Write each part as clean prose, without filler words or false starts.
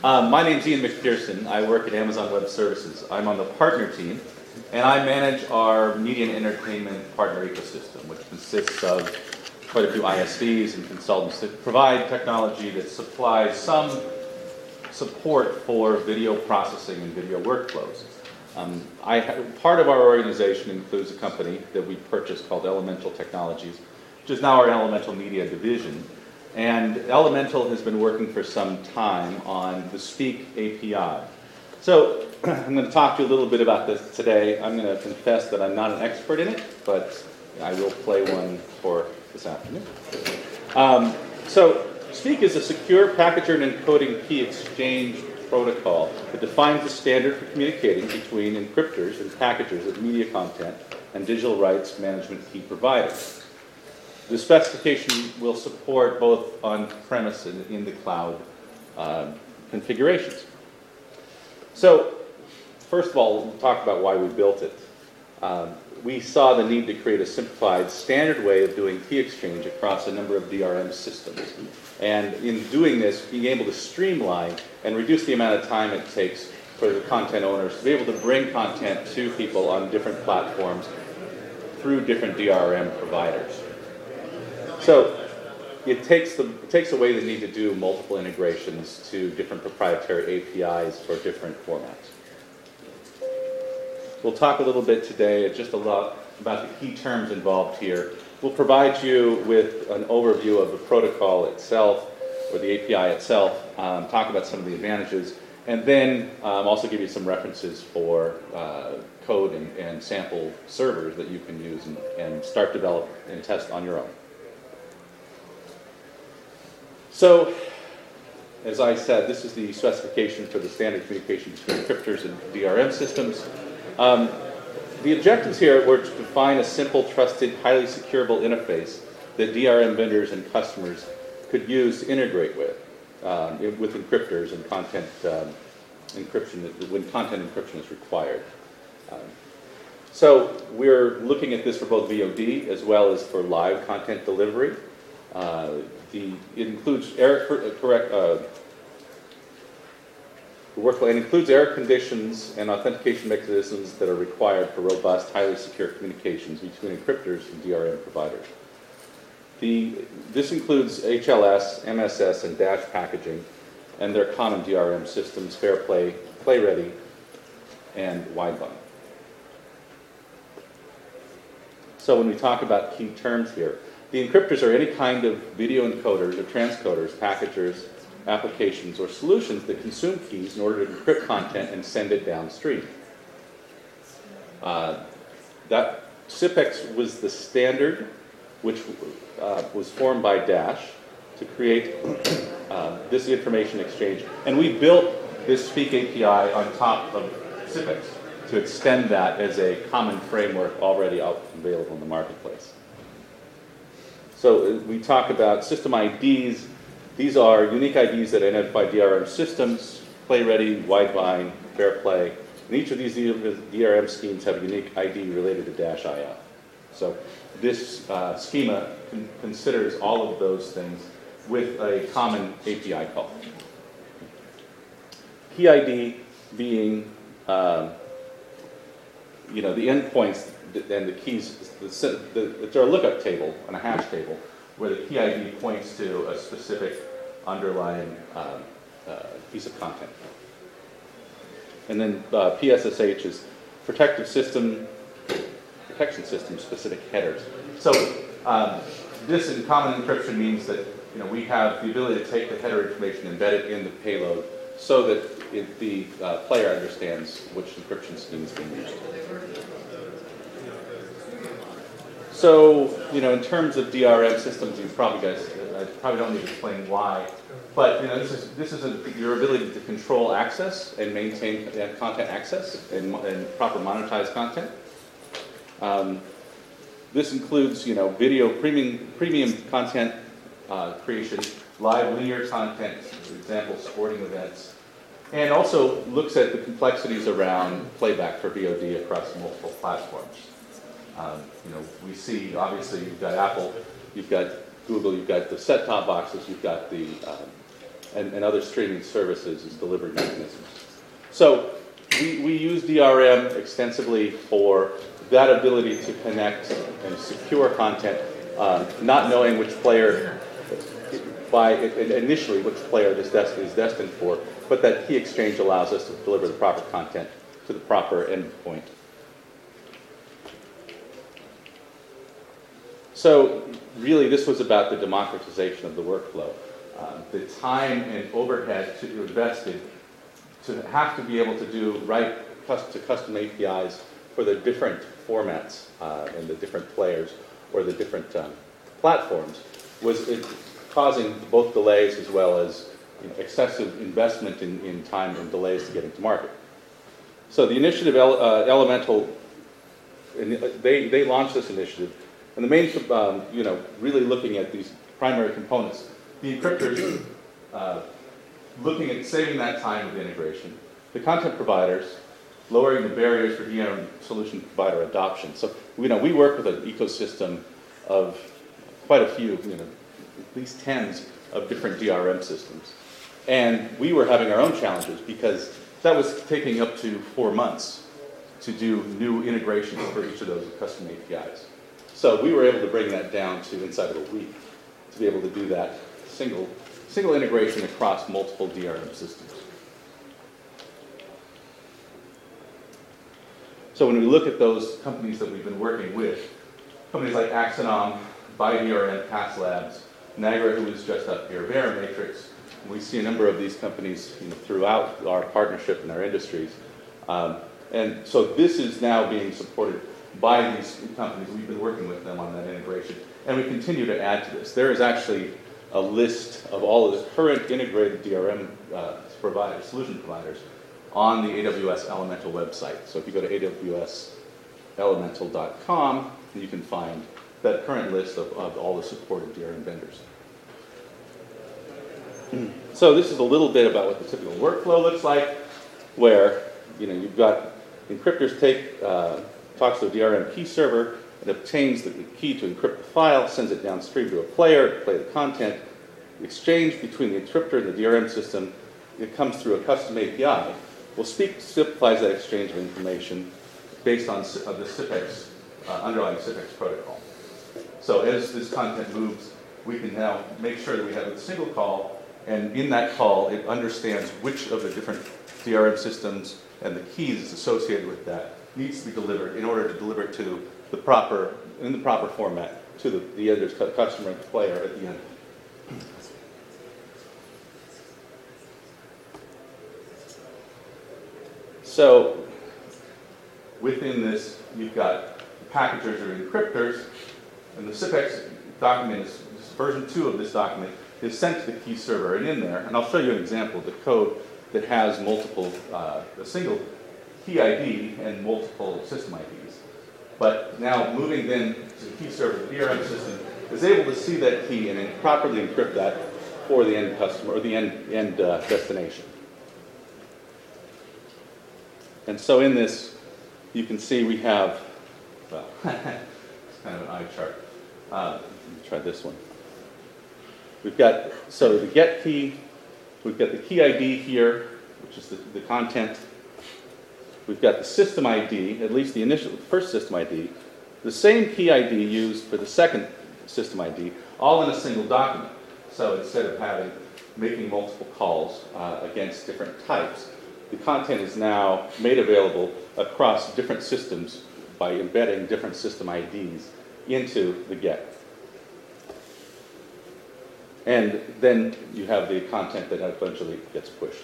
My name's Ian McPherson. I work at Amazon Web Services. I'm on the partner team, and I manage our media and entertainment partner ecosystem, which consists of quite a few ISVs and consultants that provide technology that supplies some support for video processing and video workflows. Part of our organization includes a company that we purchased called Elemental Technologies, which is now our Elemental Media division. And Elemental has been working for some time on the Speak API. So I'm going to talk to you a little bit about this today. I'm going to confess that I'm not an expert in it, but I will play one for this afternoon. So Speak is a secure packager and encoding key exchange protocol that defines the standard for communicating between encryptors and packagers of media content and digital rights management key providers. The specification will support both on-premise and in the cloud configurations. So, first of all, we'll talk about why we built it. We saw the need to create a simplified, standard way of doing key exchange across a number of DRM systems. And in doing this, being able to streamline and reduce the amount of time it takes for the content owners to be able to bring content to people on different platforms through different DRM providers. So it takes away the need to do multiple integrations to different proprietary APIs for different formats. We'll talk a little bit today just a lot about the key terms involved here. We'll provide you with an overview of the protocol itself, or the API itself, talk about some of the advantages, and then also give you some references for code and sample servers that you can use and start, develop, and test on your own. So, as I said, this is the specification for the standard communication between encryptors and DRM systems. The objectives here were to define a simple, trusted, highly securable interface that DRM vendors and customers could use to integrate with encryptors and content encryption when content encryption is required. So we're looking at this for both VOD as well as for live content delivery. It includes error conditions and authentication mechanisms that are required for robust, highly secure communications between encryptors and DRM providers. This includes HLS, MSS, and Dash packaging, and their common DRM systems: Fairplay, PlayReady, and Widevine. So when we talk about key terms here, the encryptors are any kind of video encoders or transcoders, packagers, applications, or solutions that consume keys in order to encrypt content and send it downstream. That CIPEX was the standard which was formed by Dash to create this information exchange. And we built this Speak API on top of CIPEX to extend that as a common framework already out available in the marketplace. So we talk about system IDs. These are unique IDs that identify DRM systems: PlayReady, Widevine, Fairplay. And each of these DRM schemes have a unique ID related to Dash-IO. So this schema considers all of those things with a common API call. Key ID being the endpoints and the keys. It's a lookup table and a hash table where the key ID points to a specific underlying piece of content. And then PSSH is protection system specific headers. So this in common encryption means that we have the ability to take the header information, embed it in the payload, so that the player understands which encryption scheme is being used. So, in terms of DRM systems, I probably don't need to explain why, but this is your ability to control access and maintain content access and proper monetized content. This includes, video premium content creation, live linear content, for example, sporting events, and also looks at the complexities around playback for VOD across multiple platforms. We see, obviously, you've got Apple, you've got Google, you've got the set-top boxes, you've got the and other streaming services as delivery mechanisms. So we use DRM extensively for that ability to connect and secure content, not knowing which player, initially which player this is destined for, but that key exchange allows us to deliver the proper content to the proper endpoint. So really, this was about the democratization of the workflow. The time and overhead to invested to have to be able to do custom APIs for the different formats and the different players or the different platforms was causing both delays as well as excessive investment in time and delays to getting to market. So the initiative, Elemental, they launched this initiative, and the main, really looking at these primary components. The encryptors, looking at saving that time of integration. The content providers, lowering the barriers for DRM solution provider adoption. So, we work with an ecosystem of quite a few, at least tens of different DRM systems. And we were having our own challenges because that was taking up to 4 months to do new integrations for each of those custom APIs. So we were able to bring that down to inside of a week to be able to do that single integration across multiple DRM systems. So when we look at those companies that we've been working with, companies like Axonom, ByDRM, Pass Labs, Nagra, who is just up here, Verimatrix, we see a number of these companies throughout our partnership and our industries. And so this is now being supported by these companies. We've been working with them on that integration. And we continue to add to this. There is actually a list of all of the current integrated DRM solution providers on the AWS Elemental website. So if you go to awselemental.com, you can find that current list of all the supported DRM vendors. So this is a little bit about what the typical workflow looks like, where you've got encryptors talks to a DRM key server, it obtains the key to encrypt the file, sends it downstream to a player to play the content. The exchange between the encryptor and the DRM system, it comes through a custom API. Well, Speak simplifies that exchange of information based on the CIPEX, underlying CIPEX protocol. So as this content moves, we can now make sure that we have a single call, and in that call, it understands which of the different DRM systems and the keys associated with that needs to be delivered in order to deliver it to in the proper format to the end customer and player at the end. So within this, you've got the packagers or encryptors, and the CIPEX document is version 2 of this document is sent to the key server, and in there, and I'll show you an example of the code that has multiple, a single key ID and multiple system IDs. But now moving then to the key server, the DRM system is able to see that key and then properly encrypt that for the end customer or the end destination. And so in this, you can see we have, well, it's kind of an eye chart. Let me try this one. We've got, so the get key, we've got the key ID here, which is the content. We've got the system ID, at least the first system ID, the same key ID used for the second system ID, all in a single document. So instead of making multiple calls against different types, the content is now made available across different systems by embedding different system IDs into the get. And then you have the content that eventually gets pushed.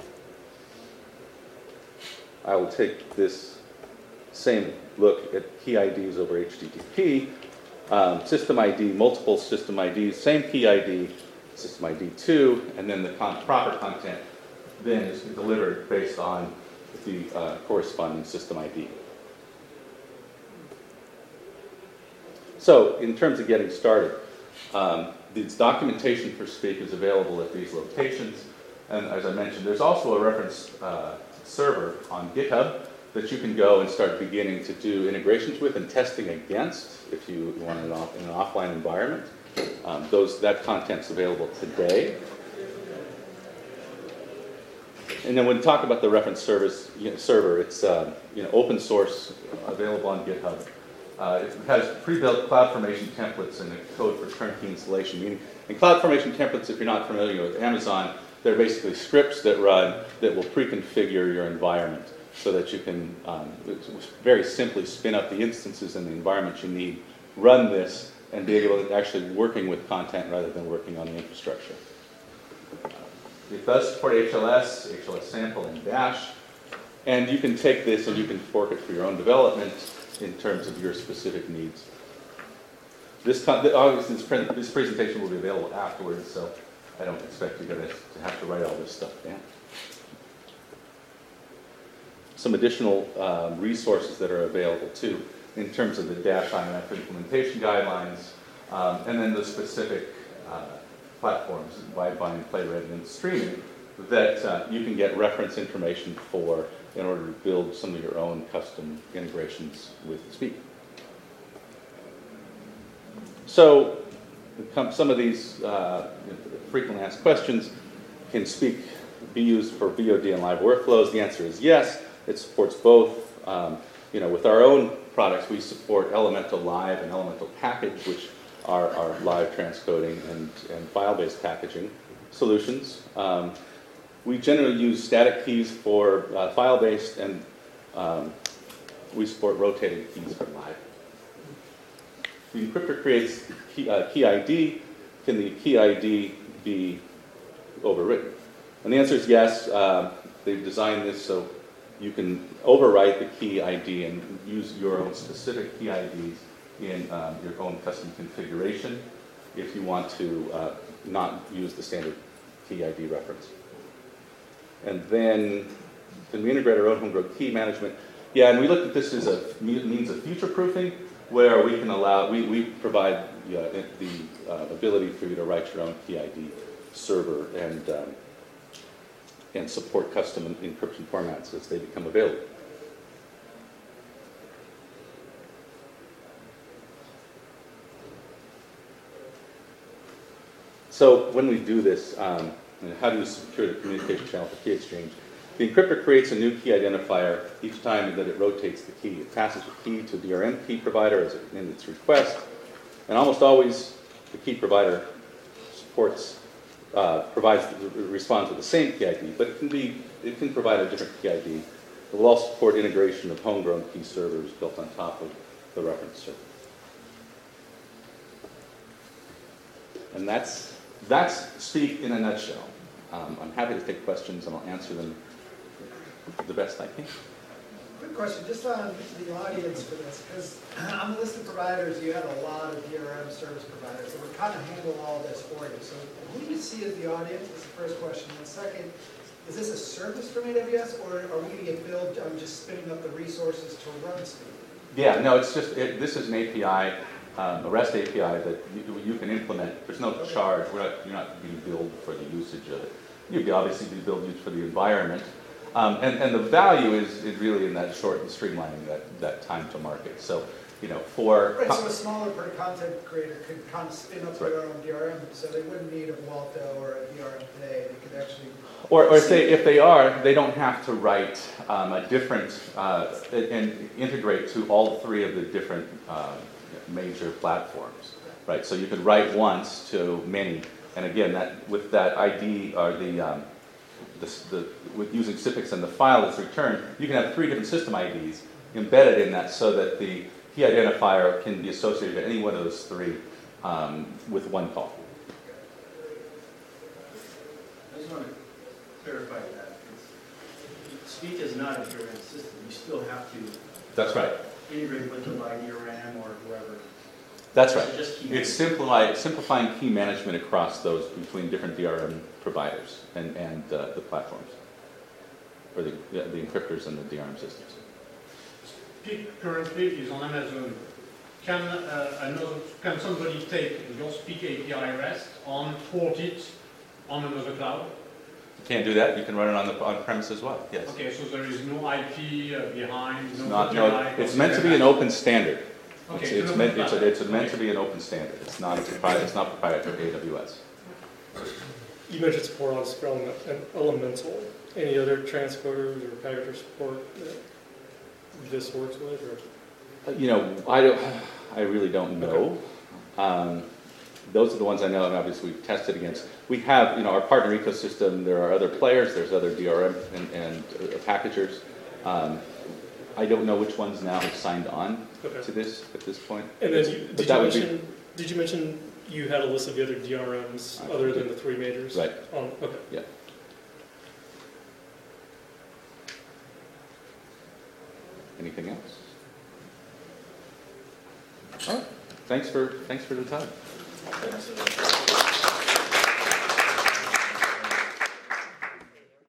I will take this same look at key IDs over HTTP. System ID, multiple system IDs, same key ID, system ID 2, and then the proper content then is delivered based on the corresponding system ID. So in terms of getting started, this documentation for Speak is available at these locations. And as I mentioned, there's also a reference server on GitHub that you can go and start beginning to do integrations with and testing against if you want it in an offline environment. That content's available today. And then when we talk about the reference server, it's open source, available on GitHub. It has pre-built CloudFormation templates and a code for turnkey installation. Meaning, in CloudFormation templates, if you're not familiar with Amazon, they're basically scripts that run that will pre-configure your environment so that you can very simply spin up the instances and the environment you need, run this, and be able to actually working with content rather than working on the infrastructure. It does support HLS, HLS sample, and Bash. And you can take this and you can fork it for your own development in terms of your specific needs. Obviously, this presentation will be available afterwards, so I don't expect you guys to have to write all this stuff down. Some additional resources that are available too, in terms of the Dash IMF implementation guidelines, and then the specific platforms, wideband, Playwright, and streaming, that you can get reference information for in order to build some of your own custom integrations with Speak. So some of these frequently asked questions, can Speak be used for VOD and live workflows? The answer is yes. It supports both. With our own products, we support Elemental Live and Elemental Package, which are live transcoding and file-based packaging solutions. We generally use static keys for file-based, and we support rotating keys for live. The encryptor creates key ID. Can the key ID be overwritten? And the answer is yes. They've designed this so you can overwrite the key ID and use your own specific key IDs in your own custom configuration if you want to not use the standard key ID reference. And then, can we integrate our own homegrown key management? Yeah, and we looked at this as a means of future-proofing, where we can allow, we provide the ability for you to write your own key ID server and support custom encryption formats as they become available. So when we do this, how do you secure the communication channel for key exchange? The encryptor creates a new key identifier each time that it rotates the key. It passes the key to the DRM key provider in its request, and almost always the key provider responds with the same key ID, but it can provide a different key ID. It will also support integration of homegrown key servers built on top of the reference server. And that's Speak in a nutshell. I'm happy to take questions and I'll answer them the best I can. Quick question, just on the audience for this, because on the list of providers, you have a lot of DRM service providers that would kind of handle all this for you. So who do you see as the audience is the first question. And second, is this a service from AWS, or are we going to get billed on just spinning up the resources to run Speak? Yeah, no, it's just, this is an API, a REST API that you can implement. There's no charge. You're not being billed for the usage of it. You'd obviously be billed for the environment. And the value is really in that short and streamlining that time to market. So, for... Right, so a smaller content creator could kind of spin up their own DRM, so they wouldn't need a Vuelto or a DRM Pay. They could actually... Or if they are, they don't have to write a different, and integrate to all three of the different major platforms, right? So you could write once to many, and again, with that ID or with using CIFIX and the file that's returned, you can have 3 different system IDs embedded in that so that the key identifier can be associated to any one of those 3 with one call. I just want to clarify that. Speak is not a DRM system. You still have to That's right. integrate with the DRM or whoever. That's right. Just It's simplifying key management across those between different DRM providers and the platforms, or the encryptors and the DRM systems. Speak currently is on Amazon. Can somebody take your Speak API REST port it on another cloud? You can't do that. You can run it on premise as well. Yes. Okay, so there is no IP behind. It's meant to be an open standard. Okay, it's meant to be an open standard. It's not proprietary to AWS. You mentioned support on Elemental. any other transporters or packager support that this works with, or? You know, I really don't know. Those are the ones I know, and obviously we've tested against. We have, you know, our partner ecosystem. There are other players. There's other DRM and packagers. I don't know which ones now have signed on Okay. to this at this point. And then But that would did you mention you had a list of the other DRMs I other did. than the 3 majors? Right. Okay. Yeah. Anything else? All right. Thanks for the time. Thanks.